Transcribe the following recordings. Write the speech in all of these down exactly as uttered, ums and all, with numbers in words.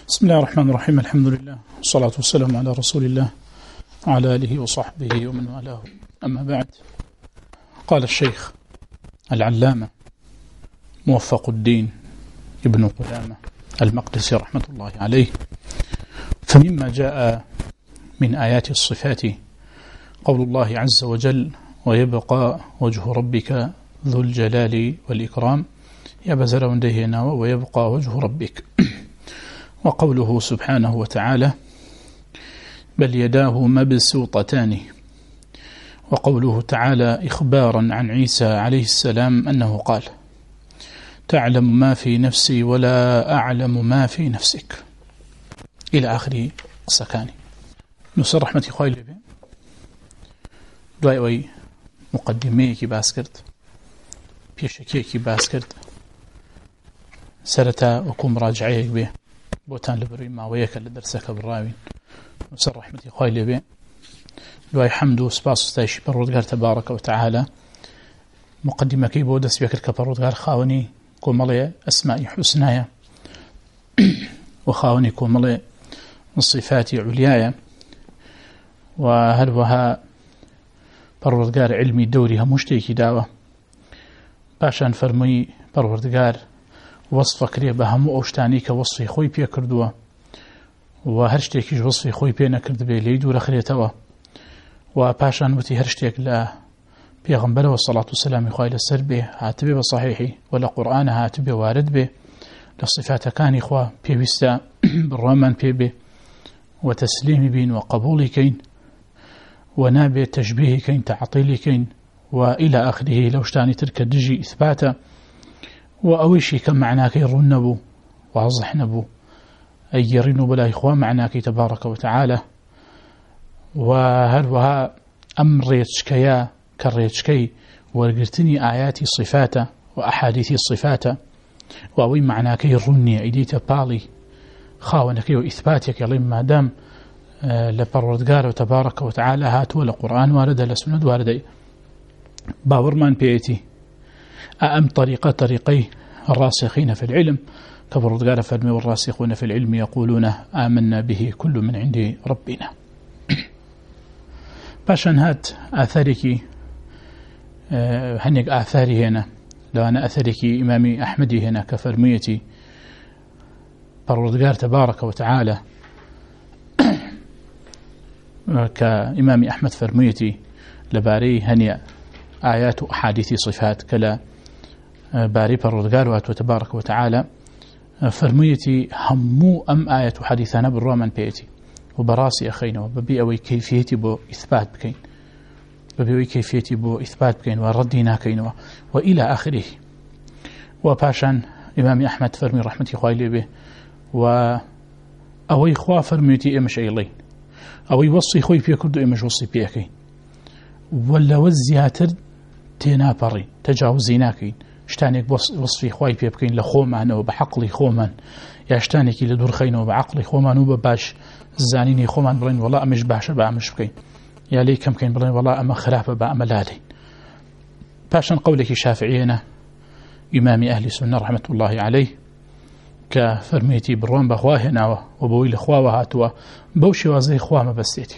بسم الله الرحمن الرحيم. الحمد لله والصلاة والسلام على رسول الله وعلى آله وصحبه ومن والاه. أما بعد، قال الشيخ العلامة موفق الدين ابن قدامة المقدسي رحمة الله عليه: فمما جاء من آيات الصفات قول الله عز وجل: ويبقى وجه ربك ذو الجلال والإكرام. يا بزر وندهنا ويبقى وجه ربك. وقوله سبحانه وتعالى: بل يداه مبسوطتان. وقوله تعالى إخبارا عن عيسى عليه السلام أنه قال: تعلم ما في نفسي ولا أعلم ما في نفسك، إلى آخر سكاني. نصر رحمة خوالي بي دوائي مقدميكي باسكرت بيشكيكي باسكرت سرتا وكم راجعيك به بوتان لبروي ما ويك لدرسك بالراوين. نصر رحمة خوالي بي دوائي حمد وسباس ستايشي بردقار تبارك وتعالى مقدمة كي بودس بيكر كبردقار خاوني كومالي أسماء حسنايا وخاوني كومالي الصفات عليايا، وهل وها پروردگار علمي دوري همشتيكي داوة باشان فرمي پروردگار وصفك ريه بهمو اوشتاني كوصفي خوي بيه كردوا وهرشتيكيش وصفي خوي بيه نكرد بيه ليدو رخريتوا. وباشان وتي هرشتيك لا بيغنبره والصلاة والسلام خوي لسر به هاتبه بصحيحي ولا قرآن هاتبه وارد به لصفات كان إخوة بيه بستا بالرمان بيه به وتسليم بين وقبول كين ونابع تشبيه كين تعطيل كين وإلى آخره. لو اشتاني ترك دجي إثباتا وأويشي كم معناك يرنبو واضح نبو أي يرنو بلا إخوة معناك تبارك وتعالى. وهل وها أمر ريتشكيا كالريتشكي ورقرتني آيات صفاتا وأحاديث الصفاتا وأوي معناك يرني عيديت بالي خاونك وإثباتك لما دام لپروردگار تبارك وتعالى هات ولا قرآن وارد لسنة وارد باورمان بيتي أم طريقة طريقي الراسخين في العلم كبروردگار فرمي: والراسخون في العلم يقولون آمنا به كل من عند ربنا. باشان هات آثارك هنيك آثاري هنا لو أنا أثرك إمامي أحمدي هنا كفرميتي بروردگار تبارك وتعالى كإمام أحمد فرميتي لباري هنيا آيات أحاديث صفات كلا باري بروردگار واتو تبارك وتعالى فرميتي همو أم آية حديثنا بالرومان بيتي وبراسي أخينا وببي أوي كيفيتي بو إثبات بكين ببي أوي كيفيتي بو إثبات بكين وردينا كين وإلى آخره. وباشان إمام أحمد فرمي رحمتي خوالي به وأوي خوا فرميتي إمش أيلين أوي وصي خوي بيكردو إمش وصي بيكين ولا وزياتر تينا بري تجاوزيناكين شتانك وصفي خوي بيكين لخومان وبحقلي خومان يا شتانك لدور خينا وبعقلي خومان وبباش الزانيني خومان بلين والله أمش باشا بأمش بكين يا لي كم كين بلين والله أما خلافة بأملالي. باشا قولك شافعينا إمام أهل السنة رحمة الله عليه كفرميتي بروان بخواهنا وبوي لخوا وهاتوا بوشي وزي خوا ما بستيتي.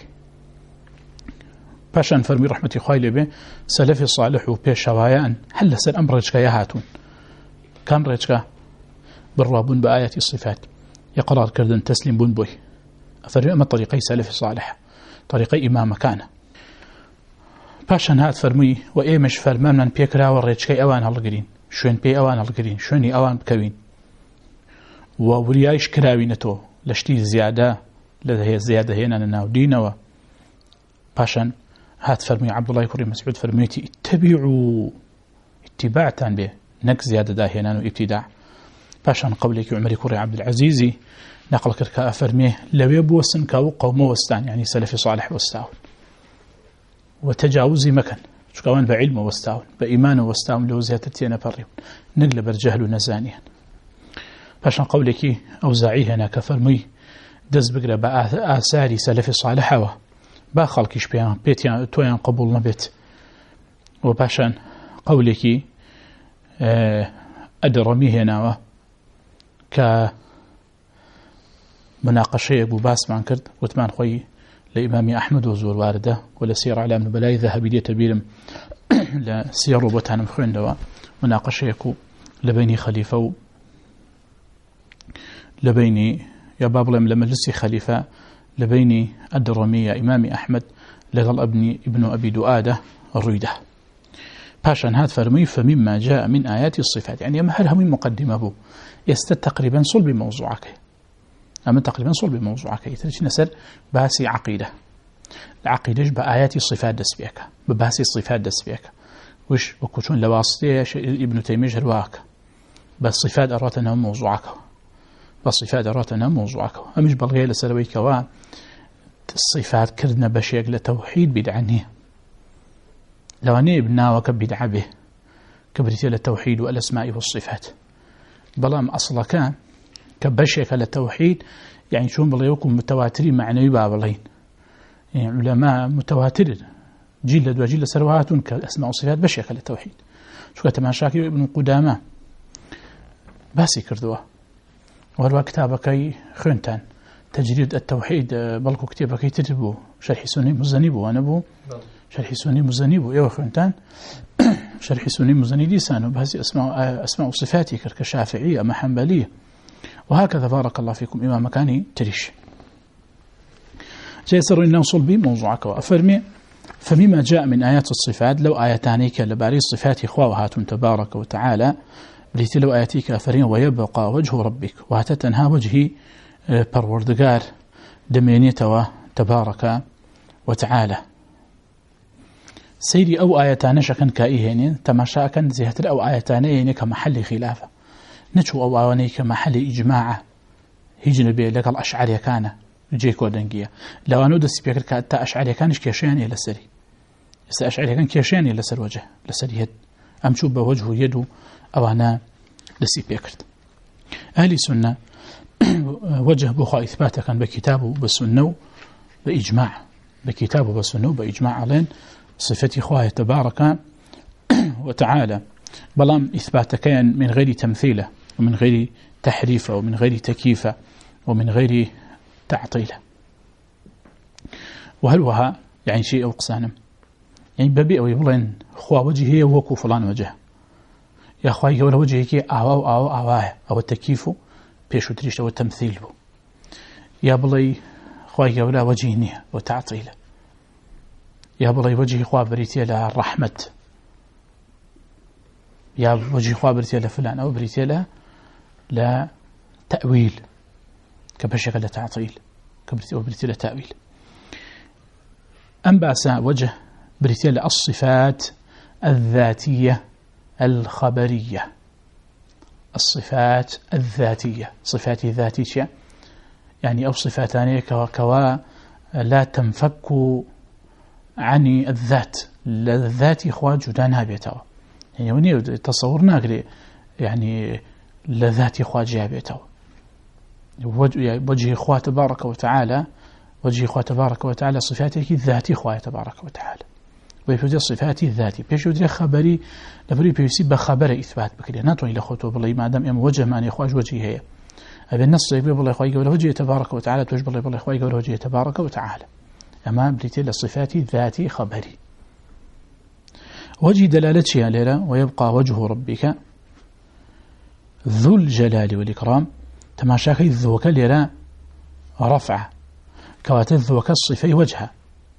باشان فرمي رحمتي خوالي به سلفي صالح وبيش شوايان هل سر أمر رجكا يهاتون كان رجكا بالرابون بآيات الصفات يقرار كردن تسليم بون بوي فرمي أما طريقي سلفي صالح طريقي إمام كان. باشان هات فرمي وإيمش فرمان من بيكرا والرجكا أوان هالقرين شوين بي أوان هالقرين شويني أوان بكوين ووريايش كراوينتو لشتي زيادة لذا زيادة هنا نناو دينوا. باشان هات فرمي عبد الله كريم مسعود فرميتي اتبعوا اتباع تان به نك زيادة داهنان وابتداع. باشان قولك عمري كري عبد العزيزي نقل كركا فرميه لو يبوسن كاو قوم وستان يعني سلفي صالح وستاون وتجاوزي مكان شكوان بعلم وستاون بإيمان وستاون لو زيادتين بريون نقلب الجهل نزانيا. باشان قولك أوزاعي هنا كفرمي دز بقرا بآثاري سلفي صالح با خلقش بيان بيتيان تويان قبول نبيت. وباشان قولك أدرمي هنا ك مناقشة أبو باسمان كرد وثمان خوي لإمام أحمد وزور واردة ولا سير على من بلاي ذهبي دي تبيرم لا سير وبتان مخوين دوا مناقشة يكو لبيني خليفة لبيني يا باب لم لمجلسي خليفة لبيني الدرمية إمام أحمد لغل ابني ابن أبي دؤادة الرويدة باشان هذا فرمي فمما جاء من آيات الصفات يعني ما هل هم مقدمة بو يستد تقريبا صلب موضوعك أما تقريبا صلب موضوعك يتريش نسر باسي عقيدة العقيدة بآيات الصفات دس بيك بباسي الصفات دس بيك وش وكوشون لواسطية ابن تيمية رواك بس صفات أراتنا موضوعك بس صفات أراتنا موضوعك أمش بلغي لسرويك وا الصفات كردنا بشيك لتوحيد بدعنيه لو أني ابنا وكبدع به كبرتي للتوحيد والأسماء والصفات بلام أصلا كان كبشيك للتوحيد يعني شون بلا يكون متواترين معنوي بابلين يعني علماء متواتر جيل وجيل سروات كأسماء والصفات بشيك للتوحيد شو كتمان شاكي ابن قدامة باسي كردوه وهو كتابك خنتان تجريد التوحيد بلكو كتابك يتربو شرح سني مزنيبو وانبو شرح سني مزنيبو يا خنتان شرح سني مزني لسانه بهذه اسماء اسماء وصفاتي كشافعيه أما حنبليه وهكذا بارك الله فيكم امام مكاني تريش جيسر ان نوصل بموضوعك وافرمي فمما جاء من آيات الصفات لو آياتاني كالباري الصفات إخواوهات تبارك وتعالى بريت لو آياتيك أفرين ويبقى وجه ربك وهتتنها وجهي پروردگار دمينيتوا تبارك وتعالى سيري أو آياتان شكن كائهين تماشا كان زيهتر أو آياتانين كمحل خلافة نتشو أو آواني كمحل إجماع هيجن بي لك الأشعري كان جيكو دنجية لو أنو دس بيكر كأتا أشعري كانش كيشياني لسري يس أشعري كان كيشياني لسر وجه لسر يد أمشو بوجهه يدو أو أنا لسي بيكرت أهل سنة وجه بخوا إثباتا كان بكتابه بالسنة بإجماع بكتابه بالسنة بإجماع علين صفتي خواه تبارك وتعالى بلام إثبات كان من غير تمثيله ومن غير تحريفه ومن غير تكييفه ومن غير تعطيله وهل وها يعني شيء أو قسانم يعني ببيع ويبلين خواه وجهه وكو فلان وجه يا أخوائي ولا وجهك أو أو أو أو التكييف بيشو تريش أو التمثيل بو يا بلي أخوائي ولا وجهني وتعطيله يا بلي وجهي خواه بريتي له الرحمة يا وجهي خواه بريتي له فلان أو بريتي له لا تأويل كبشك له تعطيل كبريتي أو بريتي له تأويل أم بأسا وجه بريتي له الصفات الذاتية الخبرية الصفات الذاتية صفات ذاتية يعني أو صفاتان كوا لا تنفك عن الذات الذات إخوة جدانها بيتوا يعني وني تصورنا قري يعني لذات إخوة جاء بيتوا وجه إخوة تبارك وتعالى وجه إخوة تبارك وتعالى صفاته الذاتي إخوة تبارك وتعالى ويفوز صفاتي الذاتي بيشود خبري لبري بيسي بخبر إثبات بكري ناتو إلى خطوة بالله ما دام يم وجه ما يخواج وجهه هي أبي النص يقول بالله إخوة يقول وجهه تبارك وتعالى توجه بالله بالله إخوة يقول وجهه تبارك وتعالى أما بريتي للصفات ذاتي خبري وجه دلالتها ليرة ويبقى وجه ربك ذو الجلال والإكرام تماشاكي الذوك ليرة رفع كواتذوك الصفي وجهه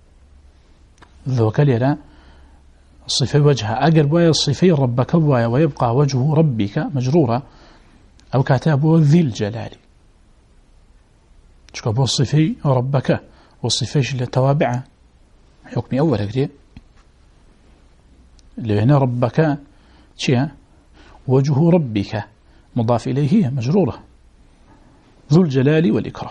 ذوك ليرة الصفي وجهه أقرب ويا الصفي ربك ويبقى وجه ربك مجرورة أو كاتبه ذي الجلال شكبه الصفي ربك والصفيش للتوابع حكمي أول هكذا لأن ربك شيء وجه ربك مضاف إليه مجرورة ذو الجلال والإكرام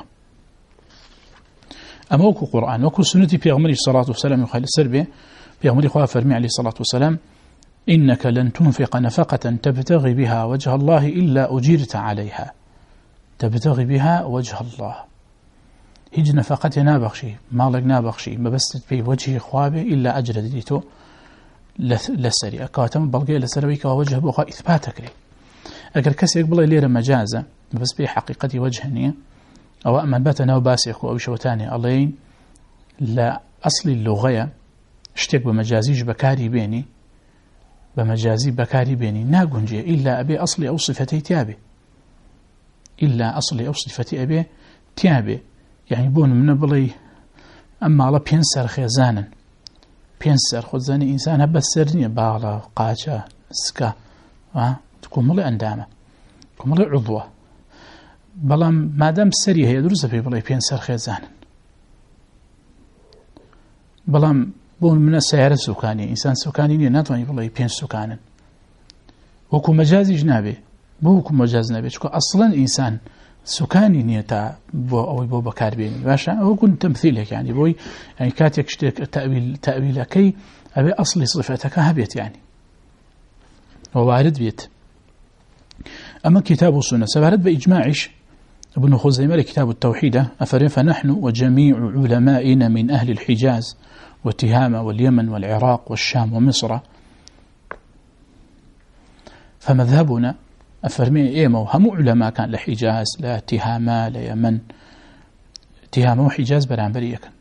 أما وكو قرآن وكو سنة بيغمري الصلاة والسلام يخيل السربي بيغمري خواه فرمي عليه الصلاة والسلام إنك لن تنفق نفقة تبتغي بها وجه الله إلا أجيرت عليها تبتغي بها وجه الله هيج نفقتي نابخشي مالك نابخشي ما بس في وجه خوابه إلا أجر ديتو لسري أكاتم بلقي لسرويك ووجه بخوا إثباتك لي أقر كسي يقبل لي مجازة ما بس في حقيقة وجهني أو أمان باتنا وباسيك أو شوتاني ألين لا أصل اللغة اشتك بمجازيج بكاري بيني بمجازي بكاري بيني ناقنجي إلا أبي أصل أو صفتي تابي إلا أصل أو صفتي أبي تابي يعني بون من بلي أما على بينسر خيزانا بينسر خزاني إنسان هبا السرنية باغلا قاچا سكا تكون ملي أندامة تكون ملي عضوة بلام مادام سري هي دروسة في بلي بينسر خيزانا بلام بون من السيارة سكاني إنسان سكاني ناتواني بلي بين سكانا وكو مجازي جنابي بوكو مجاز نابي شكو أصلا إنسان سكاني نيتا بو أو بو بكار بيني باشا هو كنت تمثيلك يعني بوي يعني كاتك شتك تأويل تأويلكي أبي أصل صفتك هبيت يعني ووارد بيت أما كتاب السنة سبارد بإجماعش ابن خزيمة كتاب التوحيد أفرين فنحن وجميع علمائنا من أهل الحجاز وتهامة واليمن والعراق والشام ومصر فمذهبنا أفرمي إيما وهم علماء كان لحجاز لا تهامة لا يمن تهامة وحجاز برانبرية كان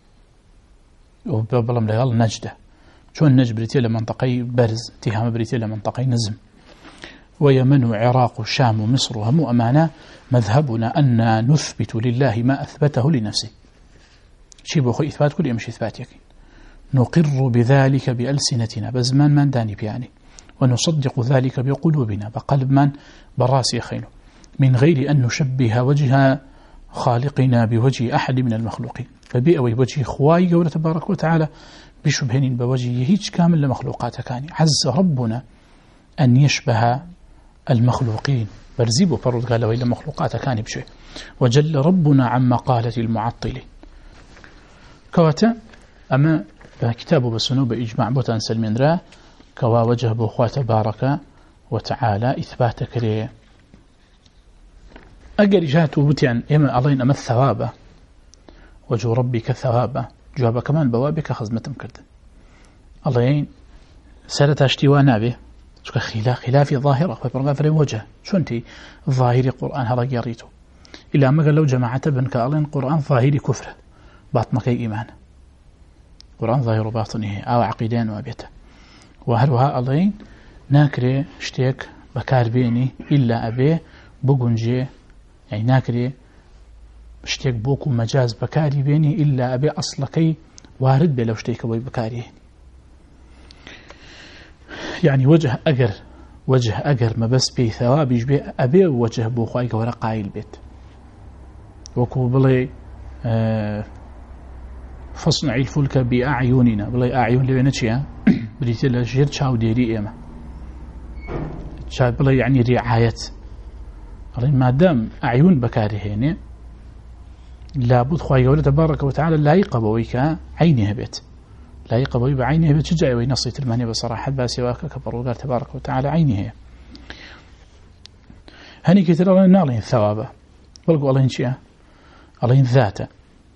وبلم لغال نجدة شون نجد بريتي لمنطقي برز تهامة بريتي لمنطقي نزم ويمن وعراق والشام ومصر وهم أمانا مذهبنا أن نثبت لله ما أثبته لنفسه شيء بأخو إثبات كل يمشي إثبات يكين نقر بذلك بألسنتنا بزمان من داني بيعني ونصدق ذلك بقلوبنا بقلب من براسي خينه من غير أن نشبه وجه خالقنا بوجه أحد من المخلوقين فبيئوي وجه خواي قولة تبارك وتعالى بشبهن بوجهه هيج كامل لمخلوقات كاني عز ربنا أن يشبه المخلوقين برزيبه فرد قال له إلا مخلوقات كاني بشيء وجل ربنا عن مقالة المعطلين كواتا أما كتابه بسنو بإجماع بوتان سلمين را كوا وجه بخوة تبارك وتعالى إثباتك ليه أقل جاءت بتيان إما علينا أما الثواب وجه ربك ثواب جواب كمان بوابك خزمة مكرد اللهين سالة اشتوانا به خلاف خلافي ظاهرة فبرغافر وجه شو أنت ظاهري قرآن هذا قريته إلا أما قال لو جماعة بن كالين قرآن ظاهري كفر باطنك إيمان قرآن ظاهر باطنه أو عقيدان وابيته وهروها اللهين ناكري اشتيك بكار بيني إلا أبي بقنجي يعني ناكري اشتيك بوكو مجاز بكاري بيني إلا أبي أصلكي وارد بلو اشتيك بوي بكاري يعني وجه أجر وجه أجر ما بس بي ثواب يجبي أبي وجه بوخايك ورقاي البيت وكو بلي آه فصنع الفلك بأعيننا بلي أعين لبنتشيا بلي تلا جير شاو ديري إما شاو بلي يعني رعاية ما دام أعين بكاري هنا لابد خواهي قوله تبارك وتعالى لا يقبويك عينها بيت لا يقبوي بعينها بيت شجعي وينصي تلمانية بصراحة باسي واكا كبرو قال تبارك وتعالى عينها هني كتير الله نالين ثوابه بلقوا الله ينشيها الله ذاته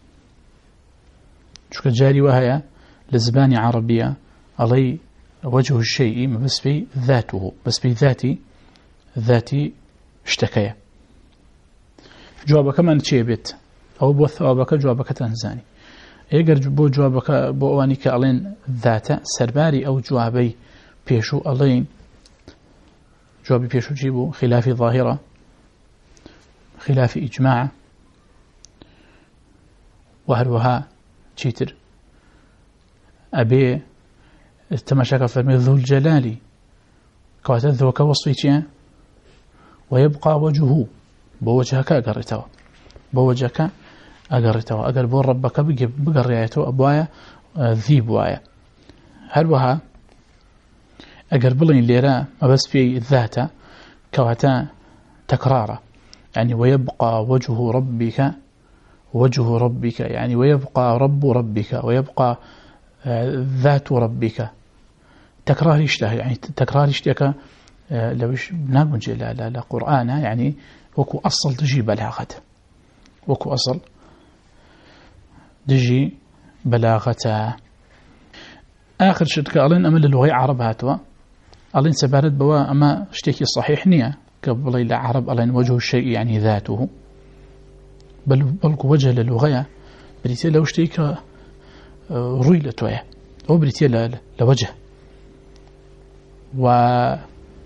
شو كجاري وهي لزباني عربية الله وجه الشيء ما بس في ذاته بس في ذاتي ذاتي اشتكيا جوابك كمان شيء بيت أو بو ثوابك جوابك تنزاني يقر بو جوابك بو أوانيك ألين ذاته سرباري أو جوابي بيشو ألين جوابي بيشو جيبو خلاف ظاهرة خلاف إجماع وهروها تشيتر أبي التمشاك فرمي ذو الجلال كواتذوك وصفيتيا ويبقى وجهه بوجهك أقرتوا بوجهك أقرتوا أقل بو ربك بقريته أبوايا ذي بوايا هروها أقل بلين ليرا ما بس في الذات كواتا تكراره يعني ويبقى وجه ربك وجه ربك يعني ويبقى رب ربك ويبقى ذات ربك تكرار يشتهي يعني تكرار يشتهي لو نقول لا لا لا قرآن يعني وكو أصل تجي بلاغة وكو أصل تجي بلاغة آخر شد قالين أما اللغة عرب هاتوا قالين سبارد بوا أما اشتكي صحيح نية قبل إلى عرب قالين وجه الشيء يعني ذاته بل بلك وجه للغة بريتيا لو شتيك روي لتوية أو بريتيا لوجه ووجه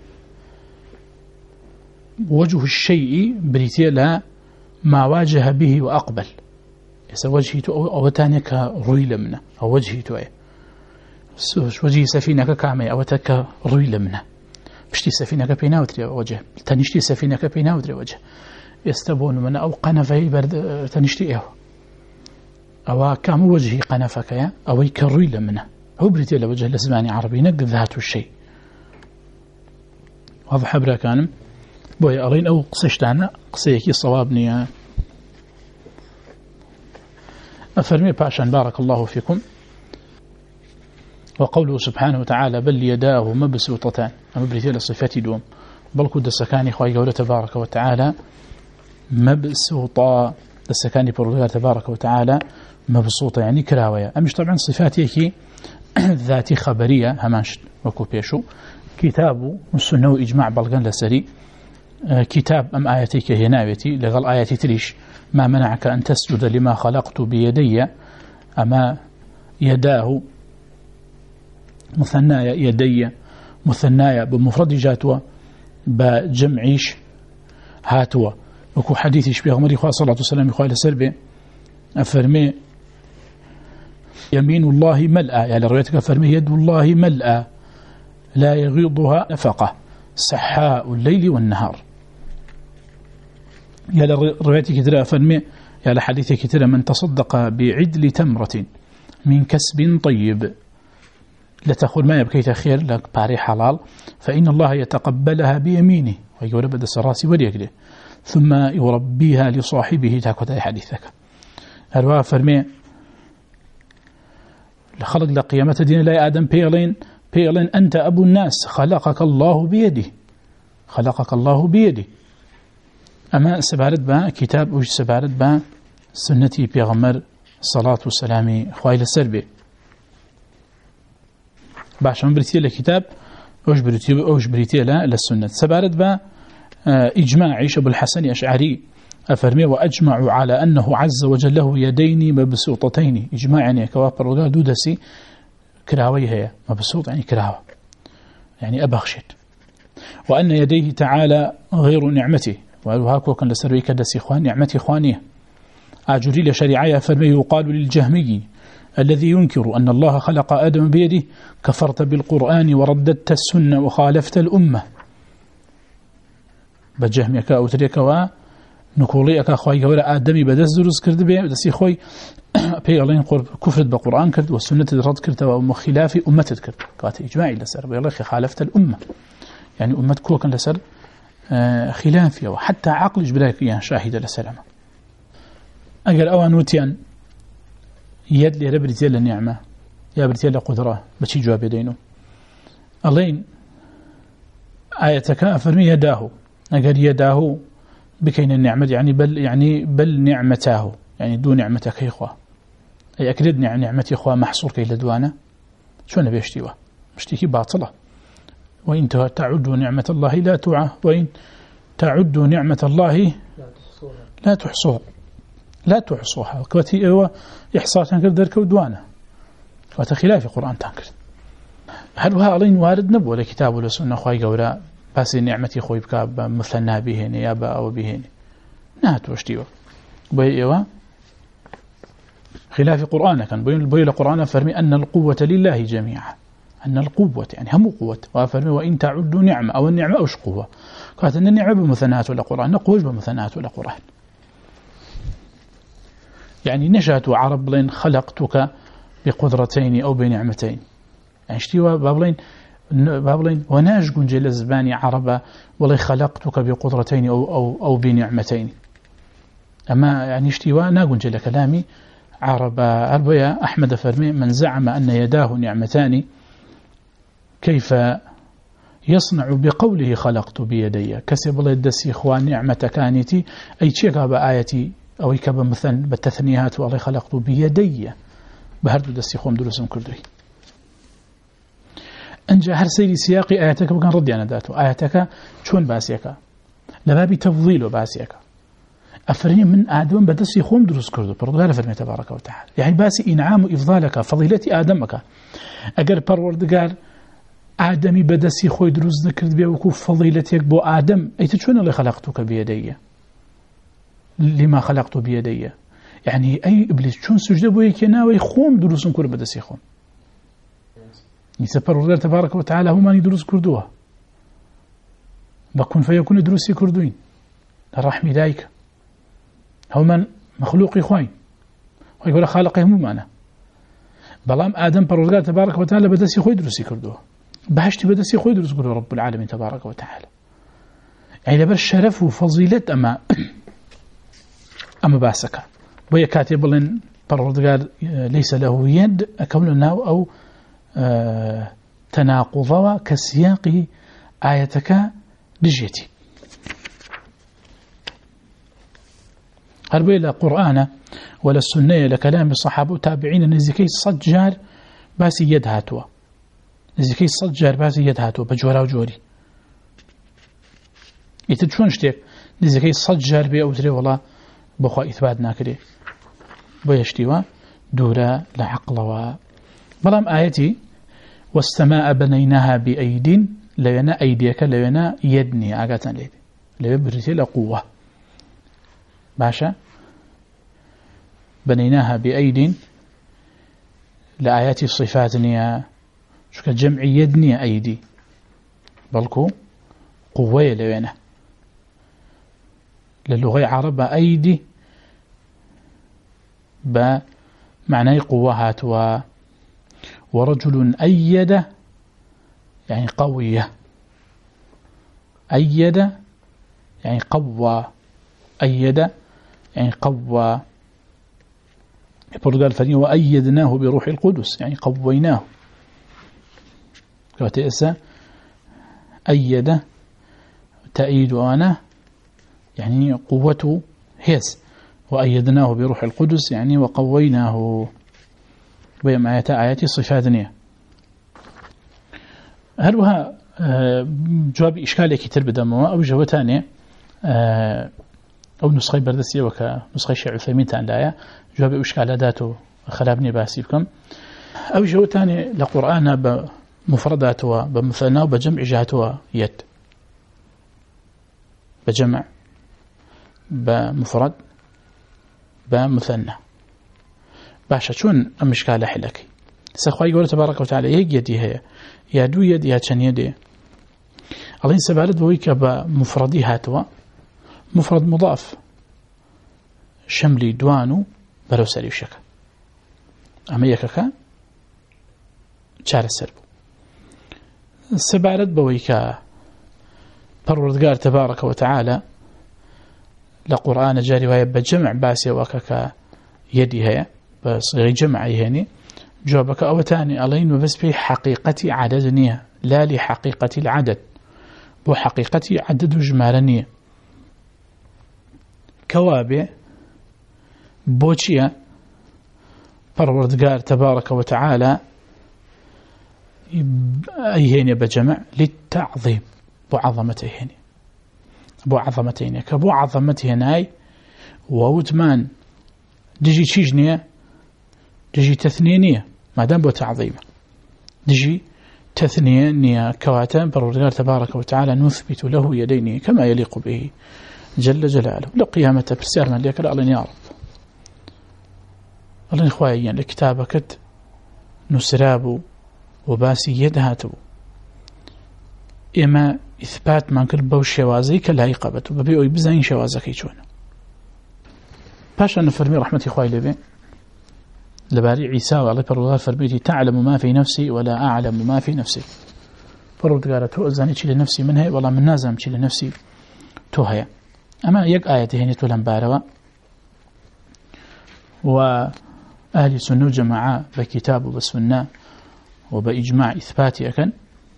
الشيء بريتيا لا ما واجه به وأقبل يسا وجهي أو تانيك روي لمنه أو وجهي توية وجهي سفينة كامي أو تك روي لمنه بشتي سفينة كبيناوتري وجه تنشتي سفينة كبيناوتري وجه يستبون من أو قنفه برد تنشتيه أو كام وجهي قنفك يا أو يكروي لمنه هو بريتي لوجه الأزماني عربي نقد ذات الشيء واضح برا كان بوي أرين أو قصشتانا قصيكي صوابني أفرمي باشان بارك الله فيكم وقوله سبحانه وتعالى بل يداه مبسوطتان أما بريتي لصفات دوم بل كود السكاني خواهي قوله تبارك وتعالى مبسوطة السكاني بردوها تبارك وتعالى مبسوطة يعني كراوية أمش طبعا صفاتيكي ذاتي خبرية همانش وكوبيشو كتاب السنة وإجماع بلغان لسري كتاب أم آياتيك هناويتي لغل آياتي تريش ما منعك أن تسجد لما خلقت بيدي أما يداه مثنايا يدي مثنايا بمفرد جاتوا بجمعيش هاتوا وكو حديث بيغمري خواه صلى الله عليه وسلم خواه لسربي أفرمي يمين الله ملأ يعني روايتك أفرمي يد الله ملأ لا يغيضها نفقة سحاء الليل والنهار يا روايتك كتير أفرمي يا حديثك كتير من تصدق بعدل تمرة من كسب طيب لتأخذ ما يبكي تخير لك باري حلال فإن الله يتقبلها بيمينه ويقول بدأ سراسي وليقله ثم يربيها لصاحبه تاكد أي حديثك هلوا فرمي لخلق لقيامة دين لا آدم بيغلين بيغلين أنت أبو الناس خلقك الله بيده خلقك الله بيده أما سبارد با كتاب وش سبارد با سنتي بيغمر الصلاة والسلام خوائل السربي باش من بريتيا لكتاب أوش بريتيا أوش بريتيا لا للسنة سبارد با إجماع عيش أبو الحسن أشعري أفرمي وأجمع على أنه عز وجل له يدين مبسوطتين إجماع يعني كوابر وقال دودسي كراوي هي مبسوط يعني كراوة يعني أبخشت وأن يديه تعالى غير نعمته وهاكو كان لسروي كدسي إخوان نعمتي إخوانيه أجري لشريعي أفرمي يقال للجهمي الذي ينكر أن الله خلق آدم بيده كفرت بالقرآن ورددت السنة وخالفت الأمة بجهم يكا أو تريكا ونكولي أكا خواهي كورا آدمي بدس دروس كرد بيه بدسي خواهي بيغلين كفرت بالقرآن كرد والسنة رد كرد ومخلافي أمتت كرد كانت إجماعي لسر بيغلي خالفت الأمة يعني أمت كوة كان لسر خلافية وحتى عقل جبلاك يعني شاهدة لسلامة أقل أوان وتيان يد لي ربرتي النعمة يا برتي قدرة بشي جواب يدينه اللين آيتك أفرمي يداه أقل يداه بكين النعمة يعني بل يعني بل نعمتاه يعني دون نعمتك يا إخوة أي أكرد نعمتي إخوة محصور كي لدوانا شو أنا بيشتيوه مشتكي باطلة وإن تعدوا نعمة الله لا تعى وإن تعدوا نعمة الله لا تحصوها لا تحصوها كوتي هو إحصاء تنكر ذلك ودوانا وتخلاف القرآن تنكر هل هو ألين وارد نبو ولا كتاب ولا سنة خواهي قولا بس نعمتي خوي بكاب مثلنا بهن يابا أو بهن نهت واشتيوه بيئوا خلاف القرآن كان بيئوا القرآن فرمي أن القوة لله جميعا أن القوة يعني هم قوة وفرمي وإن تعدوا نعمة أو النعمة أوش قوة قالت أن النعمة بمثنات ولا قرآن نقوش بمثنات ولا قرآن يعني نشأت عرب لين خلقتك بقدرتين أو بنعمتين يعني اشتوى بابلين بابلين وناج جل زباني عربة والله خلقتك بقدرتين أو أو أو بنعمتين أما يعني اشتوى ناج جل كلامي عربة أربيا أحمد فرمي من زعم أن يداه نعمتان كيف يصنع بقوله خلقت بيدي كسب الله الدسي إخوان نعمة كانتي أي شيء بآيتي أو يكب مثلا بالتثنيهات والله خلقت بيدي بهردو دسي خوم دروسم كردوي أنجا هر سيري سياقي آياتك بكان ردي أنا داتو آياتك شون باسيك لبابي تفضيل باسيك أفرني من آدم بدس يخوم دروس كردو پروردگار فرمي تبارك وتعالى يعني باسي إنعام وإفضالك فضيلة آدمك أجر پروردگار آدمي بدس يخوي دروس نكرد بيه وكو فضيلتك بو آدم أيت شون اللي خلقتك بيدي لما خلقت بيدي يعني أي إبليس شون سجده بو يكنا ويخوم دروس كرد بدس يخوم يسبر الله تبارك وتعالى هما يدرس كردوها بكون فيكون دروسي كردوين الرحمة دايك هما مخلوق إخوين ويقول خالقهم معنا بلام آدم بر الله تبارك وتعالى بدس يخوي دروسي كردوها بهشت بدس يخوي دروس كردوها رب العالمين تبارك وتعالى يعني لبر الشرف وفضيلة أما أما باسكا وهي كاتب لن بر الله ليس له يد أكون أو آه تناقض كسياق آيتك بجيتي هربي لا قرآن ولا السنة لكلام الصحابة وتابعين نزكي صجار باسي يد هاتوا نزكي صجار باسي يد هاتوا بجورا وجوري يتجون شتيك نزكي صجار بي أوتري والله بخوا إثبات ناكري بيشتوا دورا لعقل بلام آيتي والسماء بنيناها بأيد لينا أيديك لينا يدني عقاتا ليدي ليبرتي لقوة باشا بنيناها بأيد لآيات الصفات نيا شك جمع يدني أيدي بلكو قوة لينا للغة عرب أيدي بمعنى قوهات و ورجل أيد يعني قوية أيد يعني قوى أيد يعني قوى البرتغال فريق وأيدناه بروح القدس يعني قويناه كتأسى أيد تأييد أنا يعني قوته هيس وأيدناه بروح القدس يعني وقويناه بيم آيات آيات صفات نية هل وها جواب إشكالي كتير بدمه أو جواب تاني أو نسخة بردسية وكا نسخة شيء عثيمين تان لايا جواب إشكال ذاته خلابني باسيبكم أو جواب تاني لقرآن بمفرداته بمثنى وبجمع جهته يد بجمع بمفرد بمثنى باشا شون أمشكال حلكي سأخوي يقول تبارك وتعالى يك يدي هي يا دو يدي يا شن يدي الله سبارد بويك بمفردي هاتوا مفرد مضاف شملي دوانو بلو سري وشكا أما يككا شار السرب سبارد بويك پروردگار تبارك وتعالى لقرآن جاري وهي بجمع باسي وكك يدي هي بس جمع يعني جوابك أو تاني ألين وبس في حقيقة عدد نية لا لحقيقة العدد بو حقيقة عدد جمالنية كوابع بوشيا پروردگار تبارك وتعالى أيهن بجمع للتعظيم بو عظمتين بو عظمتين كبو عظمتين هاي ووتمان دجي تشيجنية دجي تثنينية ما دام بو تعظيمه دجي تثنينية كواتان پروردگار تبارك وتعالى نثبت له يدين كما يليق به جل جلاله لقيامة برسالنا ليك الله يا رب الله إخوائي لكتابك نسراب وباسي يدهاتو إما إثبات من كل بو شوازي كلا يقبتو ببيعو يبزاين شوازكي شونا باشا نفرمي رحمة إخوائي لبي لباري عيسى والله فرودار فربيتي تعلم ما في نفسي ولا أعلم ما في نفسي فرودار تؤذاني تشي لنفسي منها والله من نازم تشي لنفسي توهيا أما يك آياته هنا تولن باروا وأهل السنة جماعة بكتاب وبسنة وبإجماع إثباتي أكن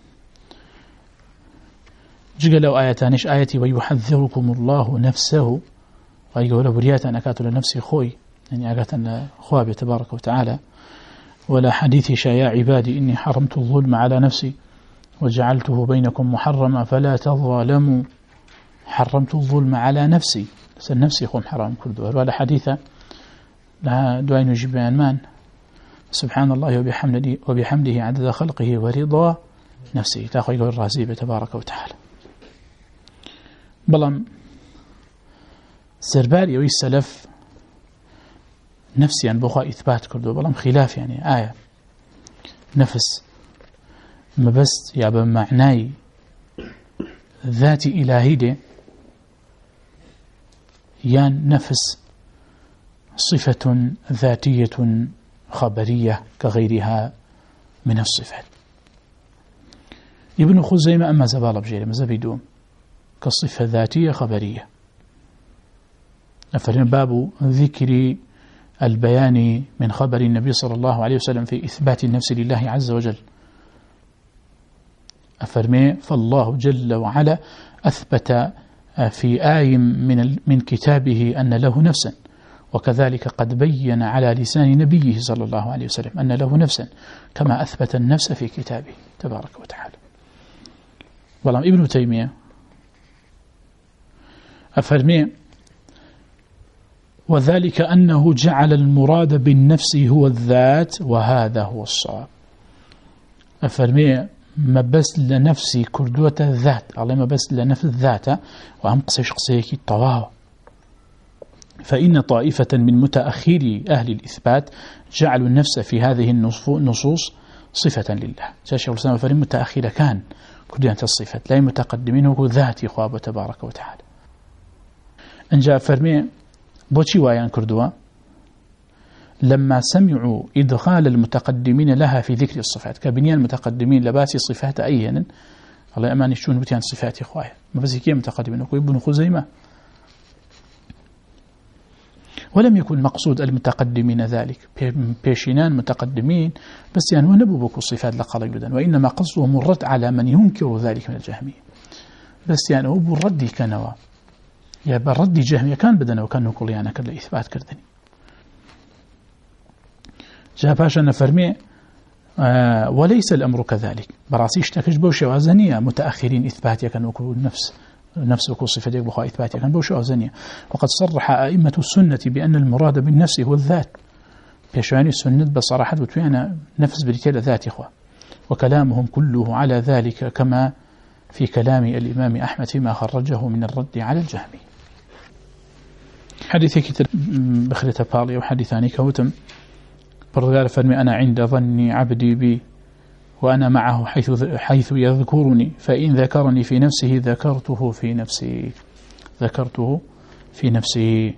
جقل لو آياتانش آياتي ويحذركم الله نفسه ويقول برياتا أكاتل لنفسي خوي يعني أكاتل خوابي تبارك وتعالى ولا حديث يا عبادي إني حرمت الظلم على نفسي وجعلته بينكم محرما فلا تظالموا حرمت الظلم على نفسي لسر نفسي خوم حرام كردو ولا حديثة لها دوين جبان مان سبحان الله وبحمده, وبحمده عدد خلقه ورضا نفسه تاخذ يقول الرازي تبارك وتعالى بلام سرباري والسلف نفسي أن بخوا إثبات كردو بلام خلاف يعني آية نفس ما بس يا بمعناي ذاتي إلهي دي يان نفس صفة ذاتية خبرية كغيرها من الصفات. ابن خزيمة أما زبالة بجيرة ما زبيدوم كصفة ذاتية خبرية. أفرين باب ذكر البيان من خبر النبي صلى الله عليه وسلم في إثبات النفس لله عز وجل. أفرمي فالله جل وعلا أثبت في آي من من كتابه أن له نفسا، وكذلك قد بين على لسان نبيه صلى الله عليه وسلم أن له نفسا كما أثبت النفس في كتابه تبارك وتعالى. والله ابن تيمية أفرمي وذلك أنه جعل المراد بالنفس هو الذات وهذا هو الصواب. أفرمي ما بس لنفسي كردوة الذات الله ما بس لنفس الذات وهم قصي شخصيك الطواو. فإن طائفة من متأخري أهل الإثبات جعلوا النفس في هذه النصوص صفة لله. شيخ الإسلام أفرمي متأخر كان كردية الصفة لا متقدمينه ذاتي خواب تبارك وتعالى. أن جاء فرمي بوشي وايان كردوا لما سمعوا إدخال المتقدمين لها في ذكر الصفات كبنيان المتقدمين لباسي صفات أيهن الله أمان يشون بتيان صفات إخوائي ما بس كي متقدمين وكو ابن خزيمة. ولم يكن مقصود المتقدمين ذلك بيشينان متقدمين بس يعني ونبوا بكو الصفات لقال جدا، وإنما قصدهم الرد على من ينكر ذلك من الجهمية. بس يعني هو بالرد كانوا يا بالرد جهمية كان بدنا وكان نقول يعني كذا إثبات كردني جاء باشا نفرمي آه وليس الأمر كذلك براسيش تكش بوشي وزنية متأخرين إثباتي كان وكل نفس نفس وكل صفتك بخوا إثباتي كان بوشي وزنية. وقد صرح أئمة السنة بأن المراد بالنفس هو الذات بيشواني السنة بصراحة وتوينا نفس بريتيل ذات إخوة، وكلامهم كله على ذلك كما في كلام الإمام أحمد فيما خرجه من الرد على الجهمي. حديثي كتير بخرة بالي وحديثاني كوتم برغال فرمي أنا عند ظني عبدي بي وأنا معه حيث حيث يذكرني فإن ذكرني في نفسه ذكرته في نفسي ذكرته في نفسي.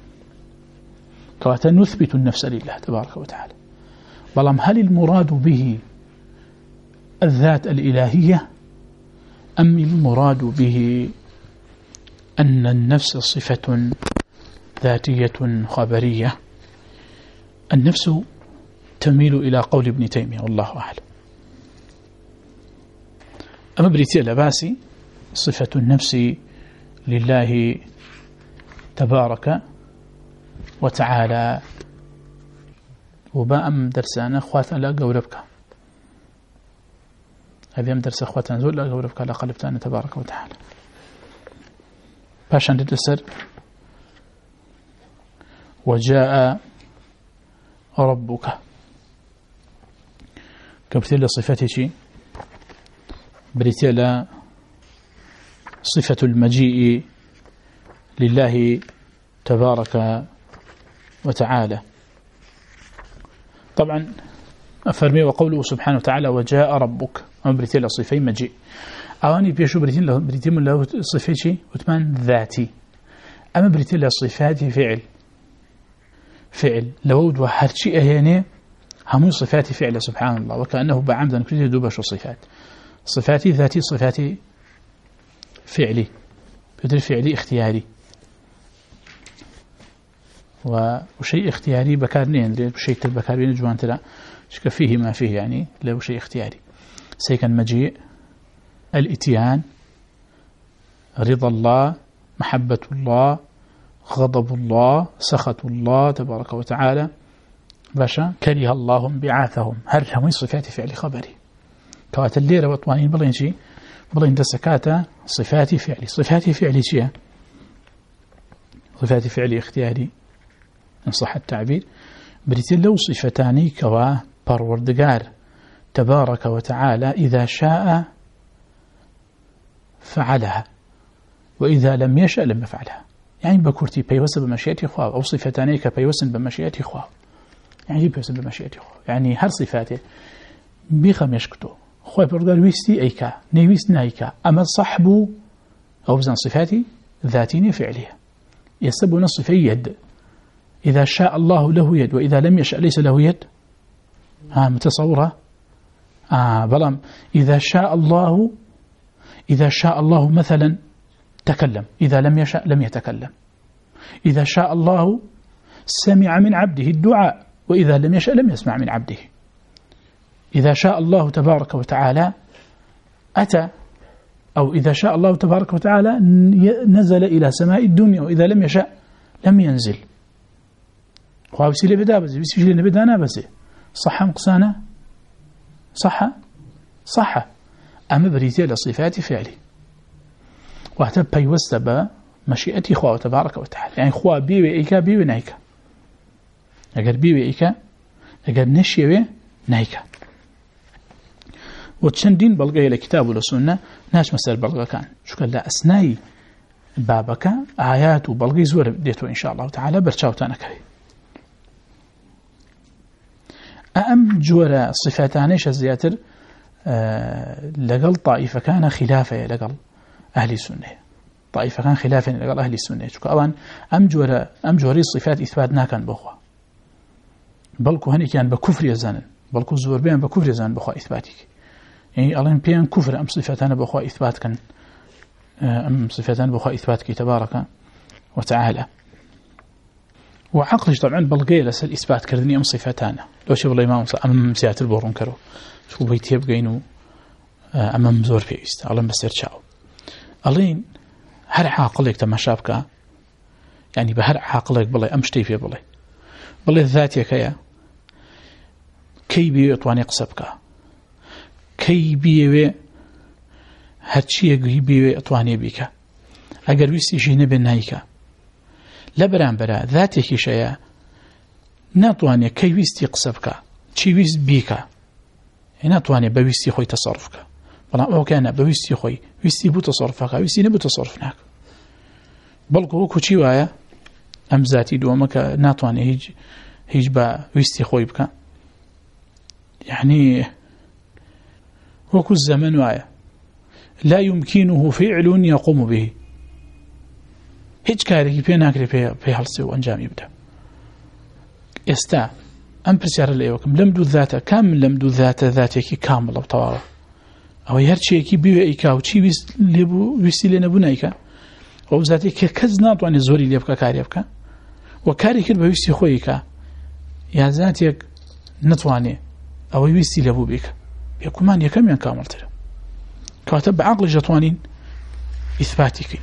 كواتا نثبت النفس لله تبارك وتعالى. بلام هل المراد به الذات الإلهية أم المراد به أن النفس صفة ذاتية خبرية؟ النفس تميل إلى قول ابن تيمية والله أعلم. أما بريتي لباسي صفة النفس لله تبارك وتعالى وباء أم درسانا أخواتنا لا قولبك هذه أم درس أخواتنا زول لا قولبك لا قلبتانا تبارك وتعالى. باشان تدسر وجاء ربك كبتل صفتك بريتيلا صفة المجيء لله تبارك وتعالى. طبعا أفرمي وقوله سبحانه وتعالى وجاء ربك أما بريتيلا صفين مجيء أواني بيشو بريتيلا بريتيلا له صفتي وتمان ذاتي. أما بريتيلا صفات فعل فعل لود وحرشي أهيني هم صفات فعل سبحان الله وكأنه بعمدا كل دوبش صفات صفاتي ذاتي صفاتي فعلي بدل فعلي اختياري وشيء اختياري بكارني يعني شيء البكارين جوان ترى شك فيه ما فيه يعني له شيء اختياري سيكن مجيء الاتيان رضا الله محبة الله غضب الله سخط الله تبارك وتعالى باشا كره الله بعاثهم هل هم صفات فعل خبري كوات الليرة وطوانين بلين شي بلين دسكاتا صفات فعلي صفات فعلي شيء صفات فعلي اختياري إن صح التعبير بريتين لو صفتاني كوا پروردگار تبارك وتعالى إذا شاء فعلها وإذا لم يشأ لم يفعلها يعني بكورتي بيوسن بمشيئة خواه أو صفتاني كبيوسن بمشيئة خواه يعني بيوسن بمشيئة خواه يعني هر صفاته بيخم يشكتو خواه بردار ويستي أيكا نيويست نايكا أما صحبو أو بزن صفاتي ذاتين فعلية يسبون الصفة يد إذا شاء الله له يد وإذا لم يشأ ليس له يد ها متصورة آه بلام إذا شاء الله إذا شاء الله مثلا تكلم إذا لم يشأ لم يتكلم إذا شاء الله سمع من عبده الدعاء وإذا لم يشأ لم يسمع من عبده إذا شاء الله تبارك وتعالى أتى أو إذا شاء الله تبارك وتعالى نزل إلى سماء الدنيا وإذا لم يشأ لم ينزل خواه بسيلي بدا بزي بسيلي نبدانا بزي صح مقصانا صح صح أما بريتي لصفات فعلي واحتب بيوستب مشيئتي خواه تبارك وتعالى يعني خواه بيوي إيكا بيوي نايكا أقر بيوي إيكا أقر نشيوي نايكا وتشندين بلغي لكتاب والسنة ناش مسألة بلغة كان شو قال لا أسناي بابك آيات وبلغي زور ديتو إن شاء الله تعالى برشاوتانا كري أم جورا صفاتانيش الزياتر أه لقل طائفة كان خلافة لقل أهل السنة طائفة كان خلافة لقل أهل السنة شو أوان أم جورا أم جوري صفات إثباتنا كان بخوا بلكو هني كان بكفر يزان بلكو زور بيان بكفر يزان بخوا إثباتك يعني الله بيان كفر أم صفاتنا بخوا إثبات كان أم صفاتنا بخوا إثباتك تبارك وتعالى وعقلش طبعا بلغي لسل إثبات كردني أم صفاتنا لو شوف الله إمام أمام سيات البورون كرو شو بيتيب جينو أمام زور في إست الله بسير شاو الله هر عاقلك تماشابك يعني بهر عاقلك بالله أمشتي في بالله بالله الذات يكيا كي بيطواني قصبك كي بيوي هرشي بيوي أطواني بك أجر ويستي شيء نبنايك لبران برا ذاتك شيء ناتواني كي ويستي قصبك چی ویست بیکا ناتواني بويستي خوي تصرفك بلام أو كان بويستي خوي ويستي بو تصرفك ويستي نبو تصرفناك بلکو وكو چی وايا أم ذاتي دوامك ناتواني هيج هيج با ويستي خوي بك يعني وكو الزمن وايا لا يمكنه فعل يقوم به هيج كاري بيناكري بي بي هلسي وانجام يبدا استا ام برسيار الايوكم لمدو ذاته كامل لمدو ذاته ذاتك كامل بطواره او هرشي بيو ايكا او شي ويس لبو ويسي لنبونايكا او ذاتك كز ناتواني زوري ليبكا كاريبكا وكاري كل بويسي خويكا يا ذاتك نتواني او ويسي لبو بيك يكمان يكم ين كامل ترى كاتب عقل جتوانين اثباتك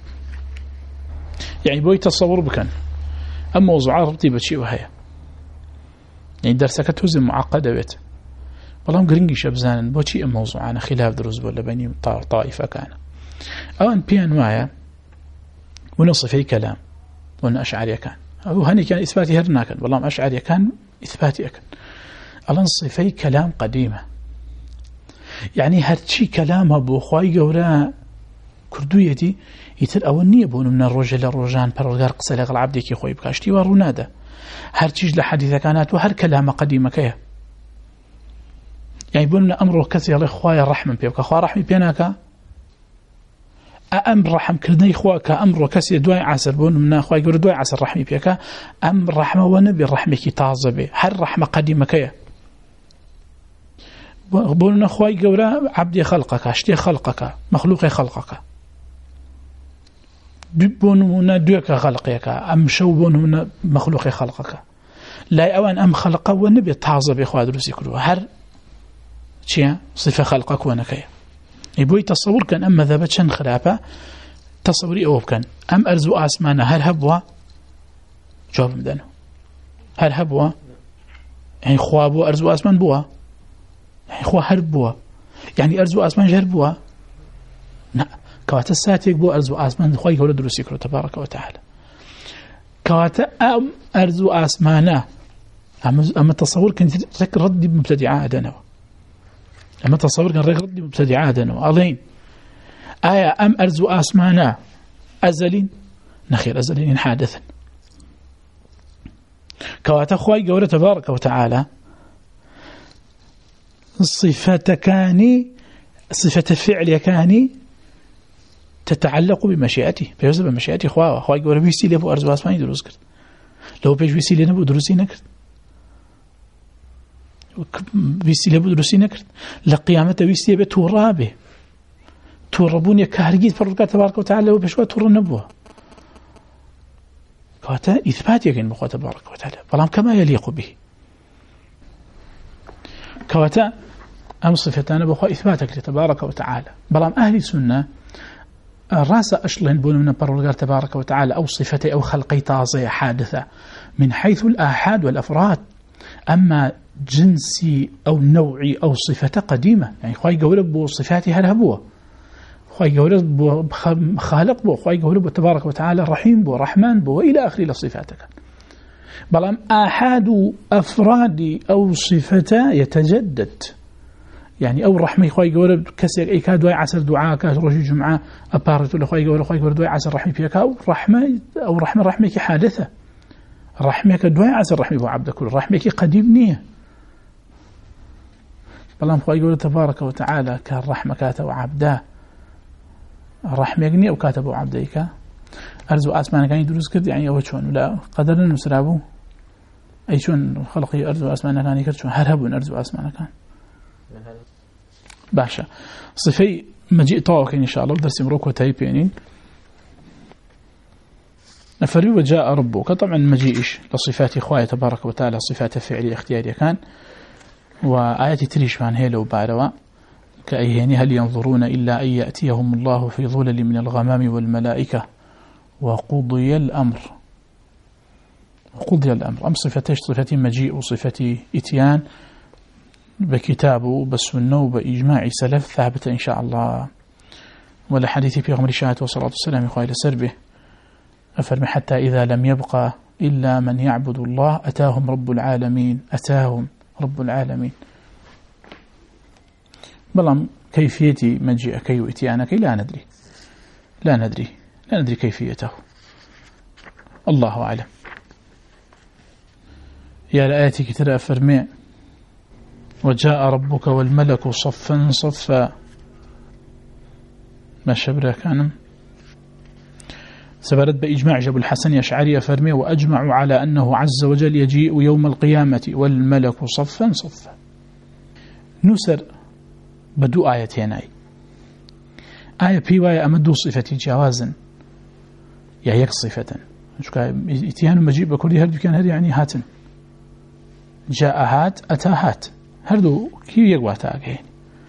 يعني بوي تصور بكن اما موضوع ربطي بشي وهي يعني درسك تهزم معقدة بيت والله قرنجي شبزان بوشي الموضوع أنا خلاف دروز ولا بني طائفة كان أو أن بيان معي ونصف أي كلام وأن أشعري كان أو هني كان إثباتي هرنا كان والله أشعري كان إثباتي أكن الله نصف أي كلام قديمة يعني هرشي كلامها بأخوي قولا كردويتي يتر أولني يبون من الرجل الرجان برغار قصة العبد كي خوي بكاشتي وروناده هر چیز لحديثة كانت وهر كلام قديمة كيه يعني يقولون أمره كسي الله خوايا الرحمن بيبك خوايا رحمي بيناك أمر رحم كردني خواك أمره كسي دواي عسر بون من خوايا يقول دواي عسر رحمي بيك أمر رحمة ونبي الرحمة كي تعظبه هر رحمة قديمة كيه بقولون خوايا يقول عبدي خلقك اشتي خلقك مخلوق خلقك بون دوك خلقك أم شو بون مخلوق خلقك لا أوان أم خلقه ونبي تعظب إخوة دروسي كله هر شيء صفة خلقك ونكيا يبوي تصور كان أما ذبتشن خلافة تصوري أوب كان أم أرزو آسمانا هل هبوا جواب مدانه هل هبوا يعني خوابوا أرزو آسمان بوا يعني خوا هرب بوا يعني أرزو آسمان جرب بوا لا كوات الساتيك بو أرزو آسمان خوي هو دروسي كله تبارك وتعالى كواتا أم أرزو آسمانا أما تصور كنت رك ردي مبتدعاء دنوا أما تصور كان رك ردي مبتدعاء دنوا ألين آية أم أرزو آسمانا أزلين نخير أزلين حادثا كواتا خواي قولة تبارك وتعالى صفة كاني صفة فعل كاني تتعلق بمشيئته بيوزب بمشيئته خواه خواه يقول بيستي لابو أرزو آسماني دروس كرت لو بيش بيستي لابو دروسي نكرت بيستي لابو دروسي نكرت لقيامته بيستي لابو تورابه توربون يكهرجيز فرقا تبارك وتعالى وبشوى تور نبوه كواتا إثبات يكين بقوة تبارك وتعالى بلام كما يليق به كواتا أم صفتان بقوة إثباتك لتبارك وتعالى بلام أهل السنة الرأس أشلهن بون من برغار تبارك وتعالى أو صفتي أو خلقي تازية حادثة من حيث الآحاد والأفراد أما جنسي أو نوعي أو صفة قديمة يعني خواهي قولب بصفاتي هل هبوه خواهي قولب خالق بو خواهي قولب تبارك وتعالى رحيم بو رحمن بو وإلى آخر لصفاتك بل آحاد أفراد أو صفة يتجدد يعني أو رحمة خواهي قولب كسر أي كادواي عسر دعاء كاسر رجي جمعة أبارت ولا خواهي قولب خواهي قولب دواي عسر رحمة فيك أو رحمة أو رحمة رحمة حادثة رحمة كدواي عسر رحمة بو عبد كل رحمة قديم نية بلام خواهي قولب تبارك وتعالى كان رحمة كاتب عبده الرحمة يقني أو كاتبوا عبديك أرزو أسمان كان يدرس كذا يعني أو شون لا قدرنا نسرابه أي شون خلقي أرزو أسمان كان يكرر شون هربوا أرزو أسمان كان باشا صفي مجيء طاوك إن شاء الله درس مروك وتايبينين نفري وجاء ربك طبعا مجيئش لصفات إخوة تبارك وتعالى صفات فعلي اختياري كان وآياتي تريش عن هيلو باروا كأيهن هل ينظرون إلا أن يأتيهم الله في ظلل من الغمام والملائكة وقضي الأمر وقضي الأمر أم صفتش صفتي مجيء وصفتي إتيان بكتابه بالسنة وبإجماع سلف ثابتة إن شاء الله ولا حديث في غمر الشهادة والصلاة والسلام يقال سربه أفرم حتى إذا لم يبقى إلا من يعبد الله أتاهم رب العالمين أتاهم رب العالمين بلام كيفية مجيئك وإتيانك لا ندري لا ندري لا ندري كيفيته الله أعلم يا الآيات كتير أفرمي وجاء ربك والملك صفا صفا ما شبره كان سبرت بإجماع جبل الحسن يشعري أفرمي وأجمع على أنه عز وجل يجيء يوم القيامة والملك صفا صفا نسر بدو آيتين أي آية بيوايا أمدو صفة جوازا يا يك صفة اتيان مجيب بكل هردو كان هر يعني هاتن جاء هات أتى هات هردو كيو يقواتاك يعني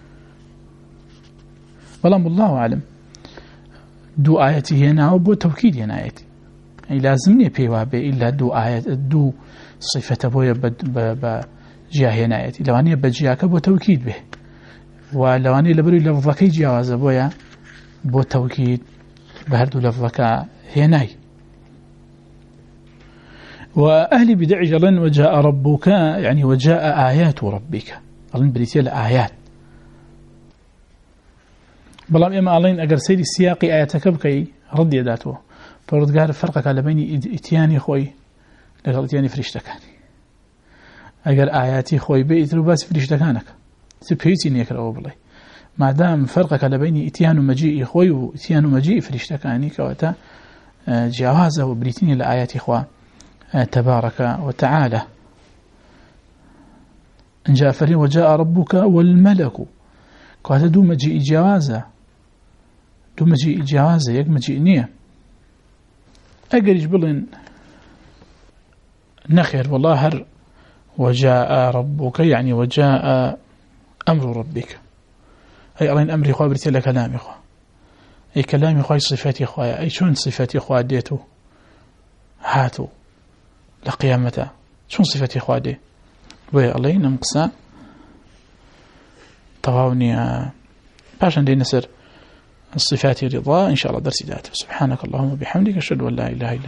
والله الله أعلم دو آياتي هنا وبو توكيد هنا آياتي يعني لازمني بيوابي إلا دو آيات دو صفة بويا بجاه هنا آياتي لو أني بجياك بو توكيد به ولو أني لبري لفظكي جواز بويا بو توكيد بهردو لفظك هناي وأهل بدع جلن وجاء ربك يعني وجاء آيات ربك ألين بريتيال آيات بلام إما ألين أقر سيدي السياقي آياتك بكي رد يداته فرد قال فرقك على بيني إتياني خوي لقل إتياني فريشتكاني أقر آياتي خوي بيت لباس فريشتكانك سبيتي نيك الأول بالله ما دام فرقك على بيني إتيان مجيء خوي وإتيان مجيء فريشتكاني كواتا جوازه وبريتيني لآيات إخوة تبارك وتعالى إن جاء فرين وجاء ربك والملك كواتا دو مجيء جوازه دو مجيء جوازه يك مجيء نية أقر يجبلن نخير والله هر وجاء ربك يعني وجاء أمر ربك أي أرين أمري خواه بريتي لكلامي خواه أي كلامي خواه صفاتي خواه أي شون صفاتي خواه ديتو هاتو لقيامته شون صفاتي خواه دي وي الله نمقصا طواوني باشا دي نسر الصفات رضا إن شاء الله درسي ذاته سبحانك اللهم وبحمدك أشهد أن لا إله إلا